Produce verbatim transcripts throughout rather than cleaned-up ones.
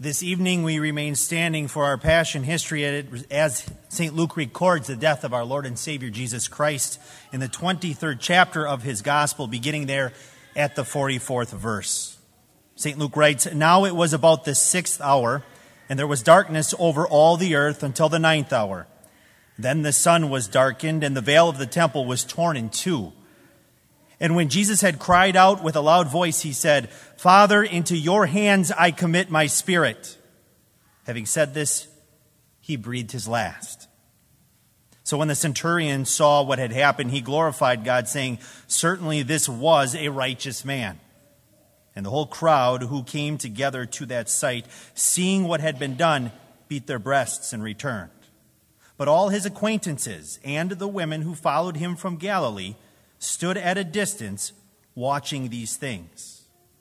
This evening we remain standing for our Passion history as Saint Luke records the death of our Lord and Savior Jesus Christ in the twenty-third chapter of his Gospel, beginning there at the forty-fourth verse. Saint Luke writes, "Now it was about the sixth hour, and there was darkness over all the earth until the ninth hour. Then the sun was darkened, and the veil of the temple was torn in two. And when Jesus had cried out with a loud voice, he said, 'Father, into your hands I commit my spirit.' Having said this, he breathed his last. So when the centurion saw what had happened, he glorified God, saying, 'Certainly this was a righteous man.' And the whole crowd who came together to that sight, seeing what had been done, beat their breasts and returned. But all his acquaintances and the women who followed him from Galilee stood at a distance watching these things.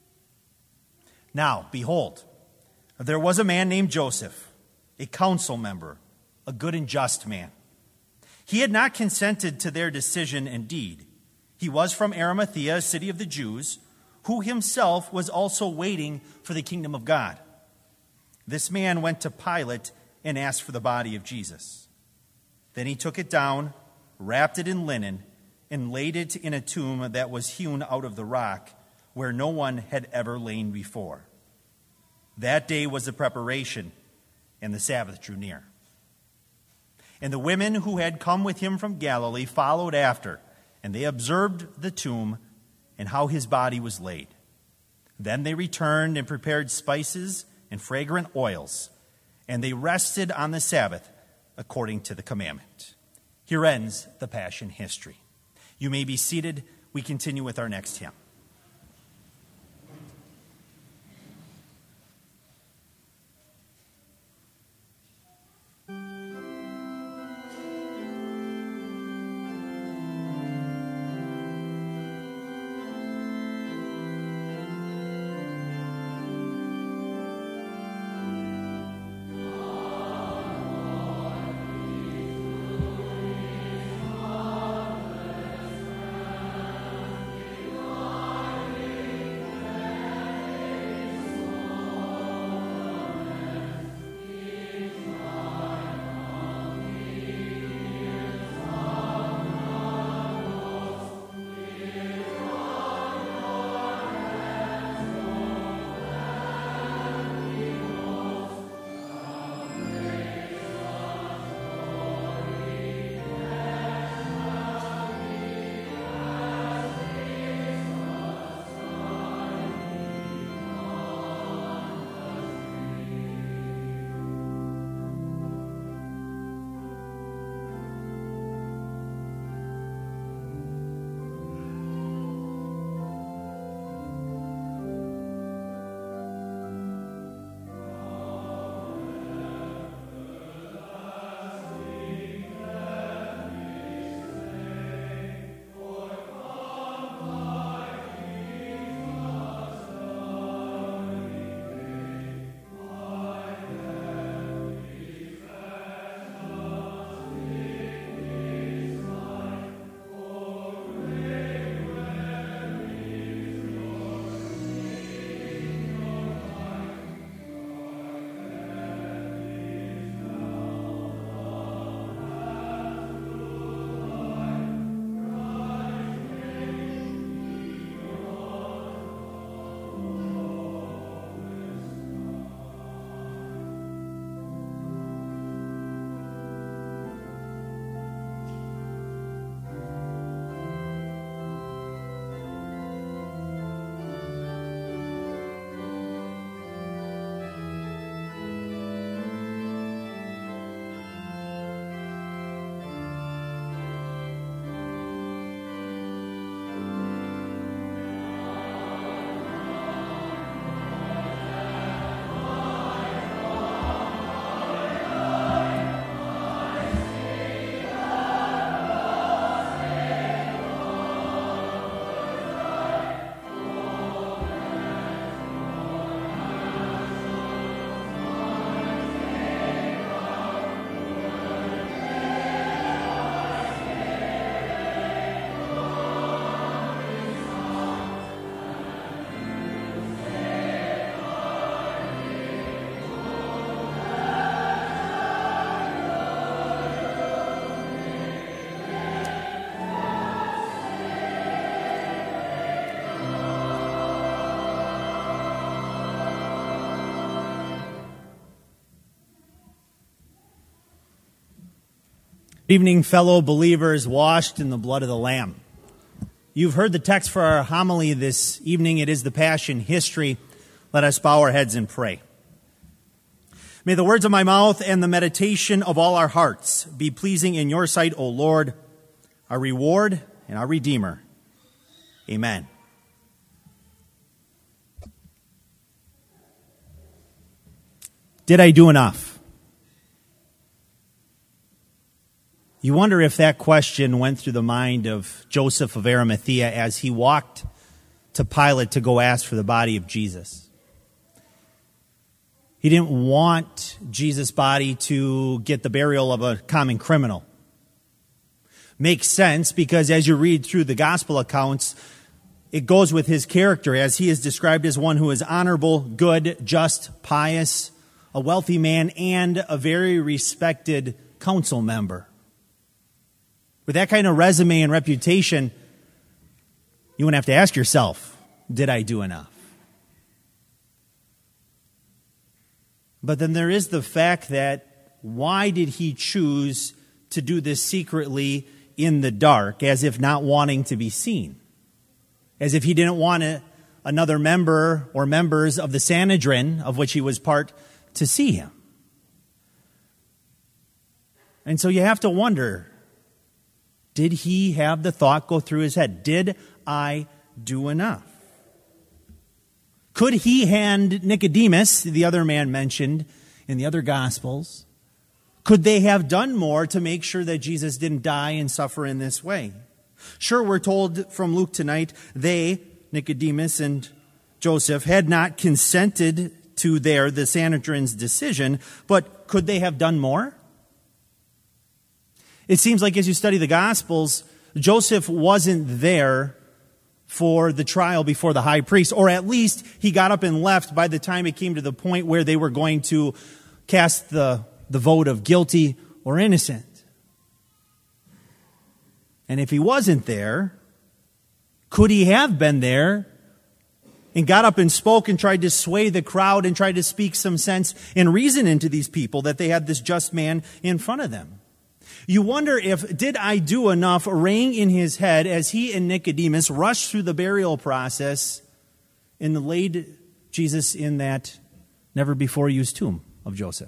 Now, behold, there was a man named Joseph, a council member, a good and just man. He had not consented to their decision indeed. He was from Arimathea, a city of the Jews, who himself was also waiting for the kingdom of God. This man went to Pilate and asked for the body of Jesus. Then he took it down, wrapped it in linen, and laid it in a tomb that was hewn out of the rock, where no one had ever lain before. That day was the preparation, and the Sabbath drew near. And the women who had come with him from Galilee followed after, and they observed the tomb and how his body was laid. Then they returned and prepared spices and fragrant oils, and they rested on the Sabbath according to the commandment." Here ends the Passion history. You may be seated. We continue with our next hymn. Lord, Good evening, fellow believers washed in the blood of the Lamb. You've heard the text for our homily this evening. It is the Passion history. Let us bow our heads and pray. May the words of my mouth and the meditation of all our hearts be pleasing in your sight, O Lord, our reward and our Redeemer. Amen. Did I do enough? You wonder if that question went through the mind of Joseph of Arimathea as he walked to Pilate to go ask for the body of Jesus. He didn't want Jesus' body to get the burial of a common criminal. Makes sense because as you read through the gospel accounts, it goes with his character as he is described as one who is honorable, good, just, pious, a wealthy man, and a very respected council member. With that kind of resume and reputation, you wouldn't have to ask yourself, did I do enough? But then there is the fact that why did he choose to do this secretly in the dark, as if not wanting to be seen? As if he didn't want a, another member or members of the Sanhedrin, of which he was part, to see him. And so you have to wonder, did he have the thought go through his head? Did I do enough? Could he hand Nicodemus, the other man mentioned in the other Gospels, could they have done more to make sure that Jesus didn't die and suffer in this way? Sure, we're told from Luke tonight, they, Nicodemus and Joseph, had not consented to their, the Sanhedrin's decision, but could they have done more? It seems like as you study the Gospels, Joseph wasn't there for the trial before the high priest, or at least he got up and left by the time it came to the point where they were going to cast the, the vote of guilty or innocent. And if he wasn't there, could he have been there and got up and spoke and tried to sway the crowd and tried to speak some sense and reason into these people that they had this just man in front of them? You wonder if, did I do enough rang in his head as he and Nicodemus rushed through the burial process and laid Jesus in that never-before-used tomb of Joseph?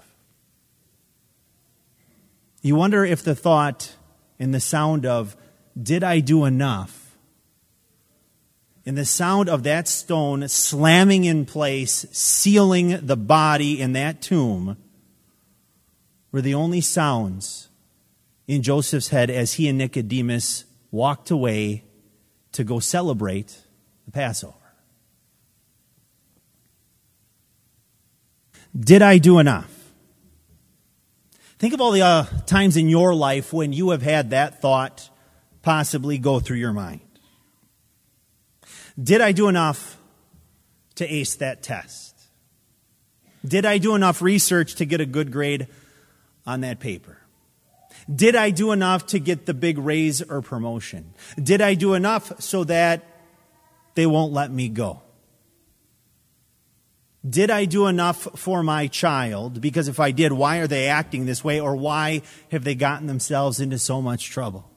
You wonder if the thought and the sound of, did I do enough, and the sound of that stone slamming in place, sealing the body in that tomb, were the only sounds in Joseph's head as he and Nicodemus walked away to go celebrate the Passover. Did I do enough? Think of all the uh, times in your life when you have had that thought possibly go through your mind. Did I do enough to ace that test? Did I do enough research to get a good grade on that paper? Did I do enough to get the big raise or promotion? Did I do enough so that they won't let me go? Did I do enough for my child? Because if I did, why are they acting this way? Or why have they gotten themselves into so much trouble?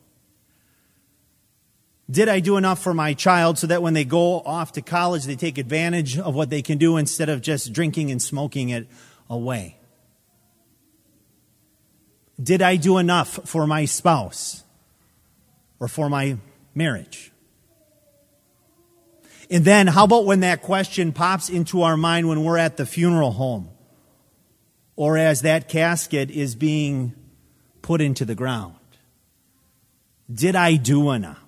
Did I do enough for my child so that when they go off to college, they take advantage of what they can do instead of just drinking and smoking it away? Did I do enough for my spouse or for my marriage? And then how about when that question pops into our mind when we're at the funeral home or as that casket is being put into the ground? Did I do enough?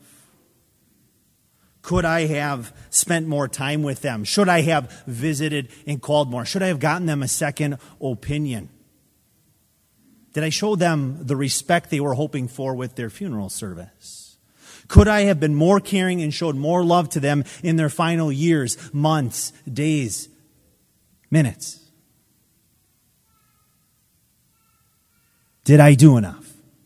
Could I have spent more time with them? Should I have visited and called more? Should I have gotten them a second opinion? Did I show them the respect they were hoping for with their funeral service? Could I have been more caring and showed more love to them in their final years, months, days, minutes? Did I do enough?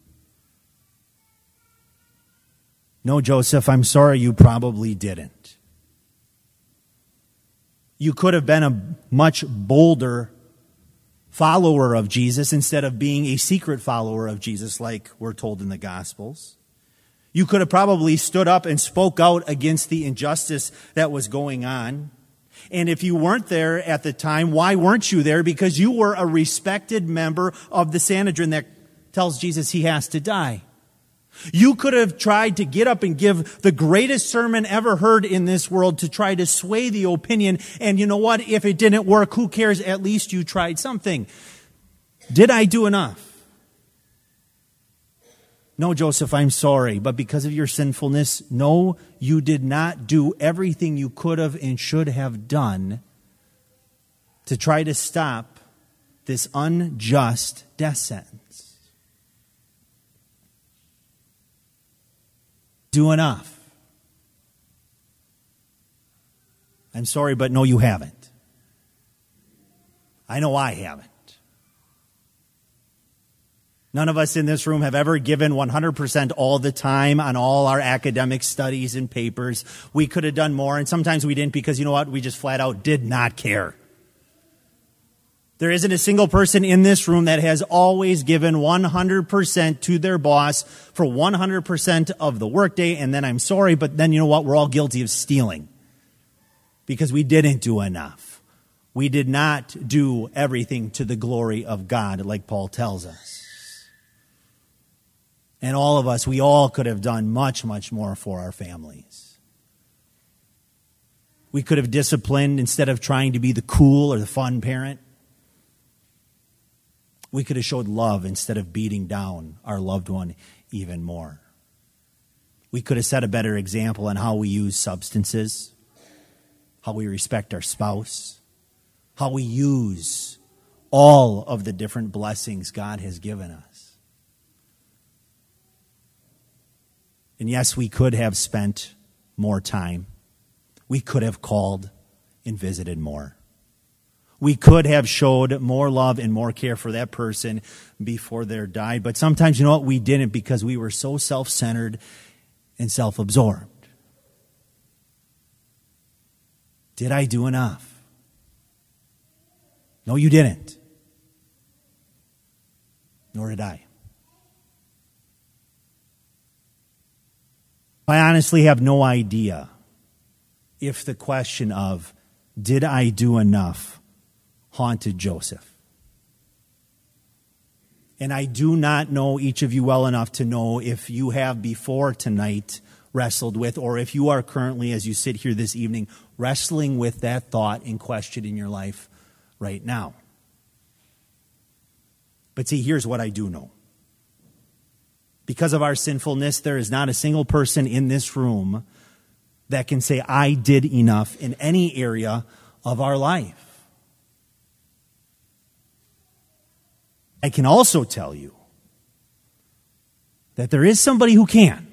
No, Joseph, I'm sorry, you probably didn't. You could have been a much bolder follower of Jesus instead of being a secret follower of Jesus like we're told in the Gospels. You could have probably stood up and spoke out against the injustice that was going on. And if you weren't there at the time, why weren't you there? Because you were a respected member of the Sanhedrin that tells Jesus he has to die. You could have tried to get up and give the greatest sermon ever heard in this world to try to sway the opinion. And you know what? If it didn't work, who cares? At least you tried something. Did I do enough? No, Joseph, I'm sorry, but because of your sinfulness, no, you did not do everything you could have and should have done to try to stop this unjust death sentence. Do enough. I'm sorry, but no, you haven't. I know I haven't. None of us in this room have ever given one hundred percent all the time on all our academic studies and papers. We could have done more, and sometimes we didn't because, you know what, we just flat out did not care. There isn't a single person in this room that has always given one hundred percent to their boss for one hundred percent of the workday, and then I'm sorry, but then you know what, we're all guilty of stealing because we didn't do enough. We did not do everything to the glory of God, like Paul tells us. And all of us, we all could have done much, much more for our families. We could have disciplined instead of trying to be the cool or the fun parent. We could have showed love instead of beating down our loved one even more. We could have set a better example on how we use substances, how we respect our spouse, how we use all of the different blessings God has given us. And yes, we could have spent more time. We could have called and visited more. We could have showed more love and more care for that person before they died. But sometimes, you know what, we didn't because we were so self-centered and self-absorbed. Did I do enough? No, you didn't. Nor did I. I honestly have no idea if the question of, did I do enough, haunted Joseph. And I do not know each of you well enough to know if you have before tonight wrestled with, or if you are currently, as you sit here this evening, wrestling with that thought and question in your life right now. But see, here's what I do know. Because of our sinfulness, there is not a single person in this room that can say, I did enough in any area of our life. I can also tell you that there is somebody who can.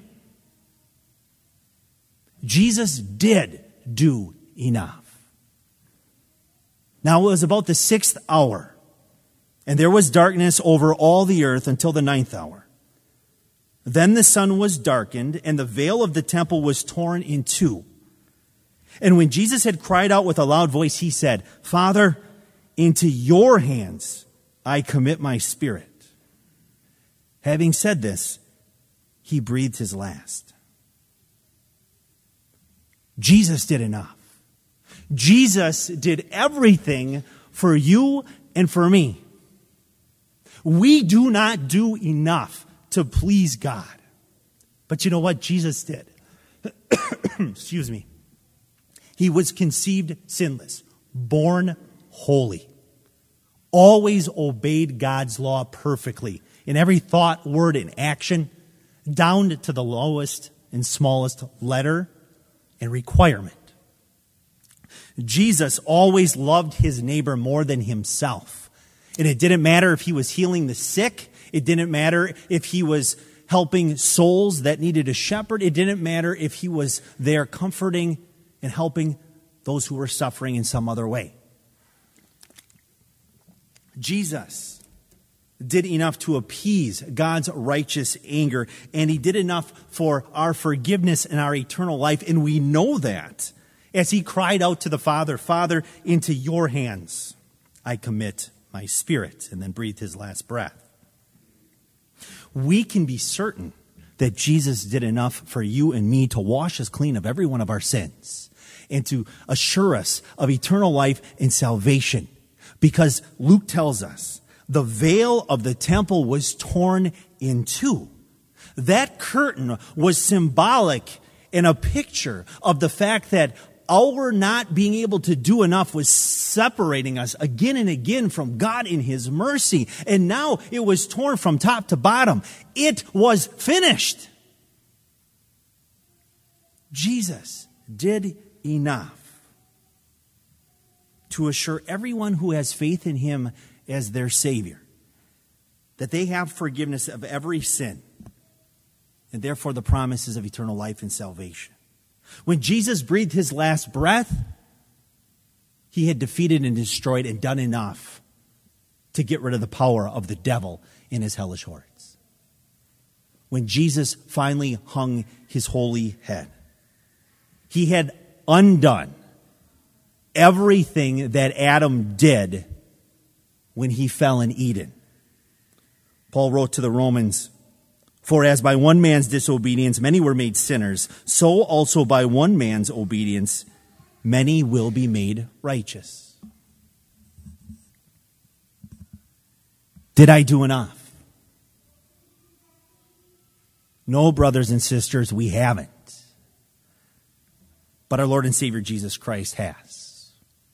Jesus did do enough. Now it was about the sixth hour, and there was darkness over all the earth until the ninth hour. Then the sun was darkened, and the veil of the temple was torn in two. And when Jesus had cried out with a loud voice, he said, Father, into your hands I commit my spirit. Having said this, he breathed his last. Jesus did enough. Jesus did everything for you and for me. We do not do enough to please God. But you know what? Jesus did. Excuse me. He was conceived sinless, born holy, always obeyed God's law perfectly in every thought, word, and action, down to the lowest and smallest letter and requirement. Jesus always loved his neighbor more than himself. And it didn't matter if he was healing the sick. It didn't matter if he was helping souls that needed a shepherd. It didn't matter if he was there comforting and helping those who were suffering in some other way. Jesus did enough to appease God's righteous anger, and he did enough for our forgiveness and our eternal life, and we know that as he cried out to the Father, Father, into your hands I commit my spirit, and then breathed his last breath. We can be certain that Jesus did enough for you and me to wash us clean of every one of our sins and to assure us of eternal life and salvation. Because Luke tells us the veil of the temple was torn in two. That curtain was symbolic and a picture of the fact that our not being able to do enough was separating us again and again from God in his mercy. And now it was torn from top to bottom. It was finished. Jesus did enough to assure everyone who has faith in him as their Savior that they have forgiveness of every sin, and therefore the promises of eternal life and salvation. When Jesus breathed his last breath, he had defeated and destroyed and done enough to get rid of the power of the devil in his hellish hordes. When Jesus finally hung his holy head, he had undone everything that Adam did when he fell in Eden. Paul wrote to the Romans, "For as by one man's disobedience many were made sinners, so also by one man's obedience many will be made righteous." Did I do enough? No, brothers and sisters, we haven't. But our Lord and Savior Jesus Christ has.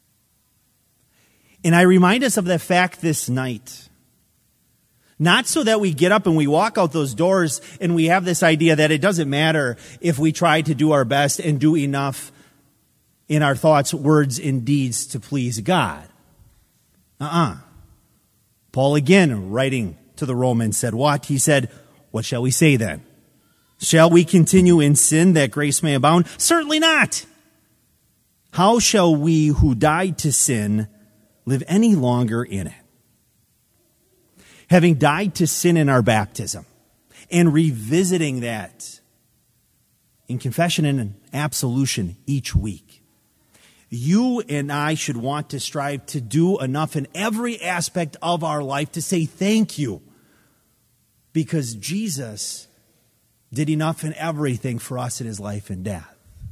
And I remind us of that fact this night. Not so that we get up and we walk out those doors and we have this idea that it doesn't matter if we try to do our best and do enough in our thoughts, words, and deeds to please God. Uh-uh. Paul again, writing to the Romans, said what? He said, "What shall we say then? Shall we continue in sin that grace may abound? Certainly not. How shall we who died to sin live any longer in it? Having died to sin in our baptism and revisiting that in confession and absolution each week, you and I should want to strive to do enough in every aspect of our life to say thank you, because Jesus did enough in everything for us in his life and death.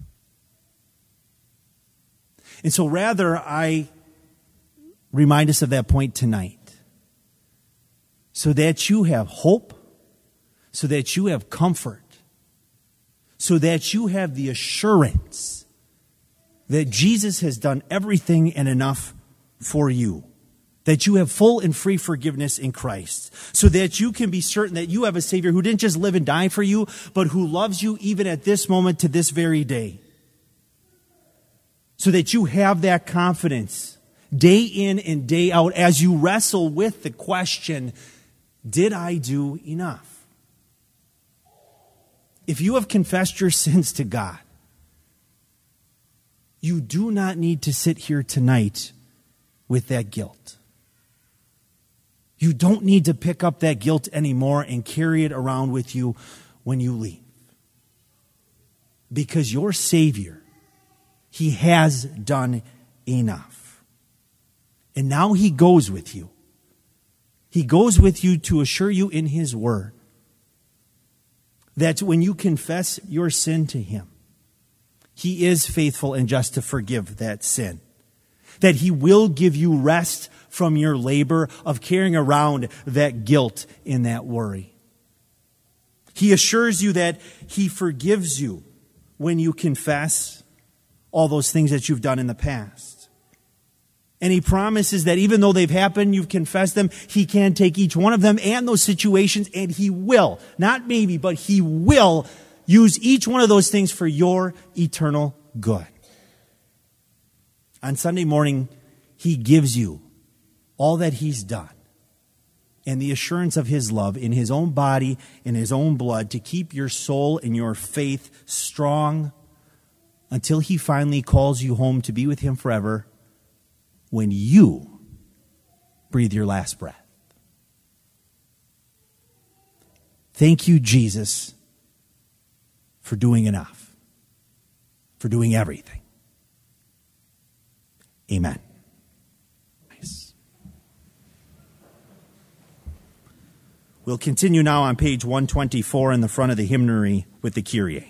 And so rather, I remind us of that point tonight, so that you have hope, so that you have comfort, so that you have the assurance that Jesus has done everything and enough for you, that you have full and free forgiveness in Christ, so that you can be certain that you have a Savior who didn't just live and die for you, but who loves you even at this moment to this very day, so that you have that confidence day in and day out as you wrestle with the question, did I do enough? If you have confessed your sins to God, you do not need to sit here tonight with that guilt. You don't need to pick up that guilt anymore and carry it around with you when you leave. Because your Savior, he has done enough. And now he goes with you. He goes with you to assure you in his word that when you confess your sin to him, he is faithful and just to forgive that sin. That he will give you rest from your labor of carrying around that guilt and that worry. He assures you that he forgives you when you confess all those things that you've done in the past. And he promises that even though they've happened, you've confessed them, he can take each one of them and those situations, and he will, not maybe, but he will use each one of those things for your eternal good. On Sunday morning, he gives you all that he's done and the assurance of his love in his own body, in his own blood, to keep your soul and your faith strong until he finally calls you home to be with him forever, when you breathe your last breath. Thank you, Jesus, for doing enough, for doing everything. Amen. Nice. We'll continue now on page one twenty-four in the front of the hymnary with the Kyrie.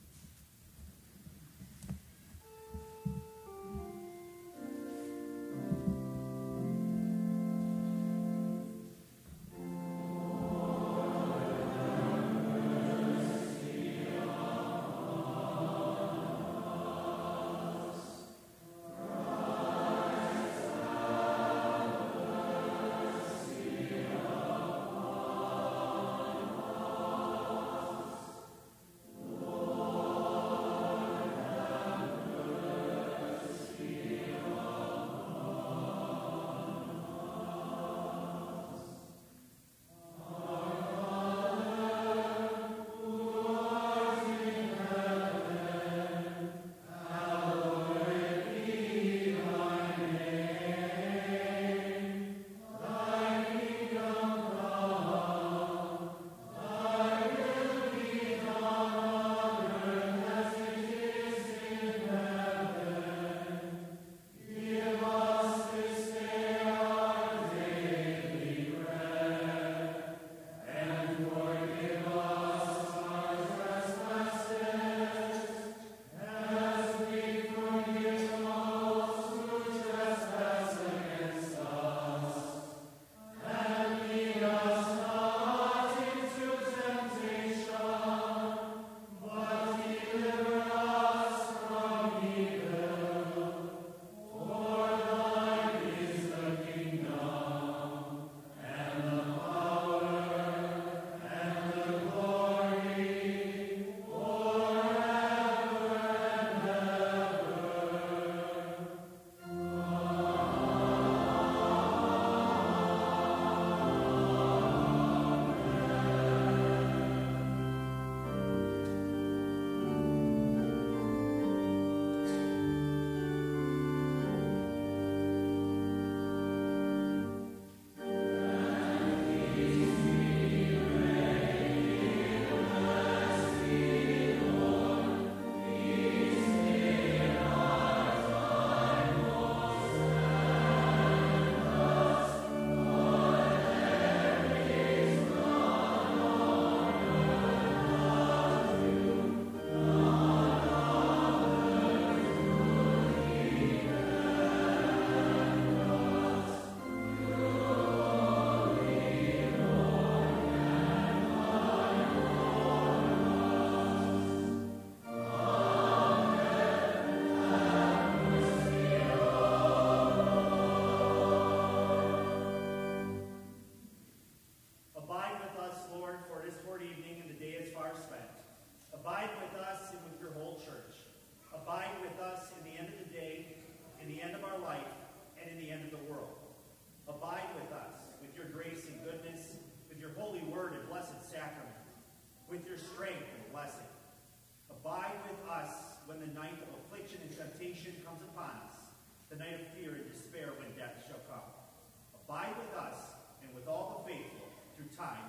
the night of fear and despair when death shall come. Abide with us and with all the faithful through time